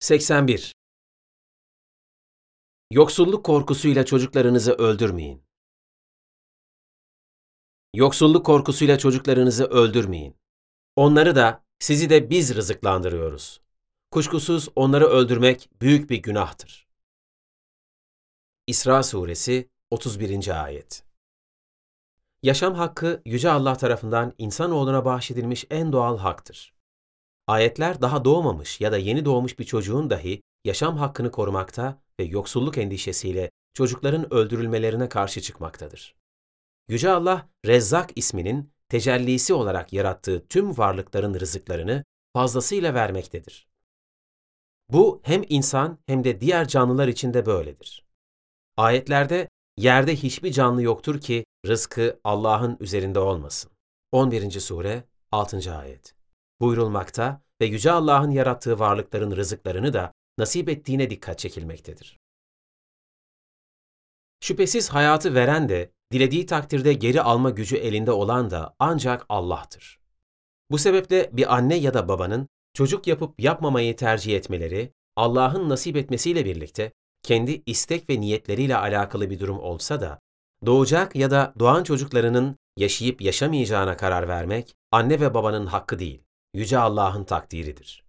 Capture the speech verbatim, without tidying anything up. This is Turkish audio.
seksen bir. Yoksulluk korkusuyla çocuklarınızı öldürmeyin. Yoksulluk korkusuyla çocuklarınızı öldürmeyin. Onları da, sizi de biz rızıklandırıyoruz. Kuşkusuz onları öldürmek büyük bir günahtır. İsra Suresi otuz birinci. Ayet. Yaşam hakkı, Yüce Allah tarafından insanoğluna bahşedilmiş en doğal haktır. Ayetler daha doğmamış ya da yeni doğmuş bir çocuğun dahi yaşam hakkını korumakta ve yoksulluk endişesiyle çocukların öldürülmelerine karşı çıkmaktadır. Yüce Allah, Rezzak isminin tecellisi olarak yarattığı tüm varlıkların rızıklarını fazlasıyla vermektedir. Bu hem insan hem de diğer canlılar için de böyledir. Ayetlerde, yerde hiçbir canlı yoktur ki rızkı Allah'ın üzerinde olmasın. on birinci. Sure altıncı. Ayet. Buyurulmakta ve Yüce Allah'ın yarattığı varlıkların rızıklarını da nasip ettiğine dikkat çekilmektedir. Şüphesiz hayatı veren de, dilediği takdirde geri alma gücü elinde olan da ancak Allah'tır. Bu sebeple bir anne ya da babanın çocuk yapıp yapmamayı tercih etmeleri, Allah'ın nasip etmesiyle birlikte kendi istek ve niyetleriyle alakalı bir durum olsa da, doğacak ya da doğan çocuklarının yaşayıp yaşamayacağına karar vermek, anne ve babanın hakkı değil, Yüce Allah'ın takdiridir.